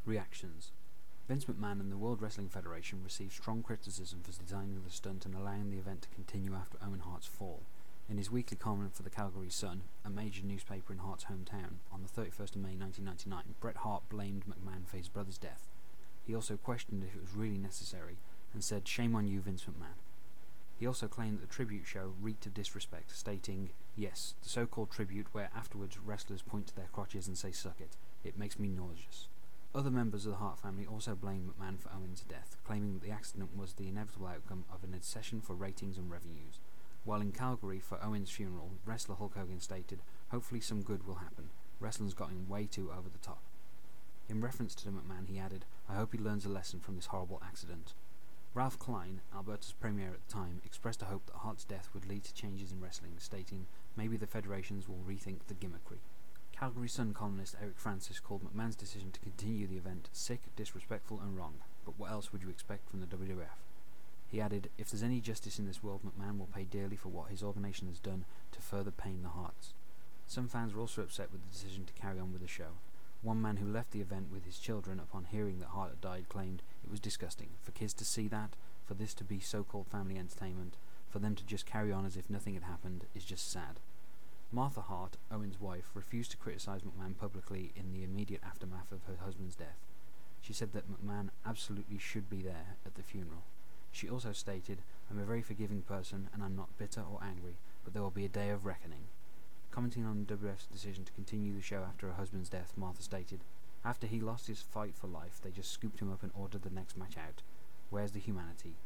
Reactions. Vince McMahon and the World Wrestling Federation received strong criticism for designing the stunt and allowing the event to continue after Owen Hart's fall. In his weekly column for the Calgary Sun, a major newspaper in Hart's hometown, on the 31st of May 1999, Bret Hart blamed McMahon for his brother's death. He also questioned if it was really necessary, and said, "Shame on you, Vince McMahon." He also claimed that the tribute show reeked of disrespect, stating, "Yes, the so-called tribute where afterwards wrestlers point to their crotches and say suck it. It makes me nauseous." Other members of the Hart family also blamed McMahon for Owen's death, claiming that the accident was the inevitable outcome of an obsession for ratings and revenues. While in Calgary for Owen's funeral, wrestler Hulk Hogan stated, "Hopefully some good will happen. Wrestling's gotten way too over the top." In reference to McMahon, he added, "I hope he learns a lesson from this horrible accident." Ralph Klein, Alberta's premier at the time, expressed a hope that Hart's death would lead to changes in wrestling, stating, "Maybe the federations will rethink the gimmickry." Calgary Sun columnist Eric Francis called McMahon's decision to continue the event sick, disrespectful and wrong, but what else would you expect from the WWF? He added, "If there's any justice in this world, McMahon will pay dearly for what his organisation has done to further pain the Harts." Some fans were also upset with the decision to carry on with the show. One man who left the event with his children upon hearing that Hart had died claimed it was disgusting for kids to see that, for this to be so-called family entertainment, for them to just carry on as if nothing had happened is just sad. Martha Hart, Owen's wife, refused to criticise McMahon publicly in the immediate aftermath of her husband's death. She said that McMahon absolutely should be there at the funeral. She also stated, "I'm a very forgiving person and I'm not bitter or angry, but there will be a day of reckoning." Commenting on the WWF's decision to continue the show after her husband's death, Martha stated, "After he lost his fight for life, they just scooped him up and ordered the next match out. Where's the humanity?"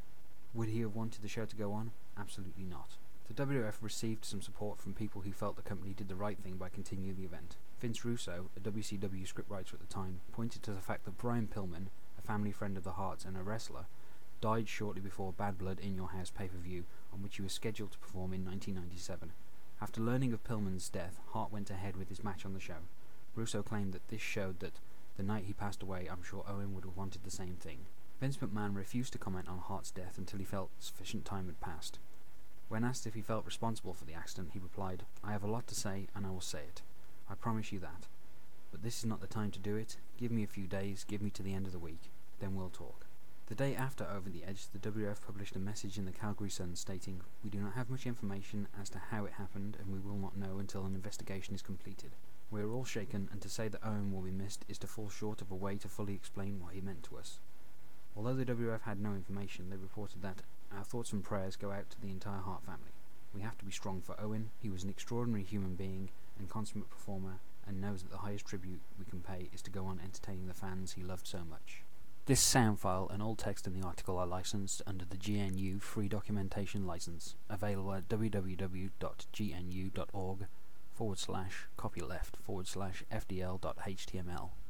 Would he have wanted the show to go on? Absolutely not. The WWF received some support from people who felt the company did the right thing by continuing the event. Vince Russo, a WCW scriptwriter at the time, pointed to the fact that Brian Pillman, a family friend of the Harts and a wrestler, died shortly before Bad Blood In Your House pay-per-view, on which he was scheduled to perform in 1997. After learning of Pillman's death, Hart went ahead with his match on the show. Russo claimed that this showed that the night he passed away, I'm sure Owen would have wanted the same thing. Vince McMahon refused to comment on Hart's death until he felt sufficient time had passed. When asked if he felt responsible for the accident, he replied, "I have a lot to say and I will say it. I promise you that. But this is not the time to do it. Give me a few days, give me to the end of the week. Then we'll talk." The day after Over the Edge, the WWF published a message in the Calgary Sun stating, "We do not have much information as to how it happened and we will not know until an investigation is completed. We are all shaken and to say that Owen will be missed is to fall short of a way to fully explain what he meant to us." Although the WWF had no information, they reported that, "Our thoughts and prayers go out to the entire Hart family. We have to be strong for Owen. He was an extraordinary human being and consummate performer and knows that the highest tribute we can pay is to go on entertaining the fans he loved so much." This sound file and all text in the article are licensed under the GNU Free Documentation License, available at www.gnu.org/copyleft/fdl.html.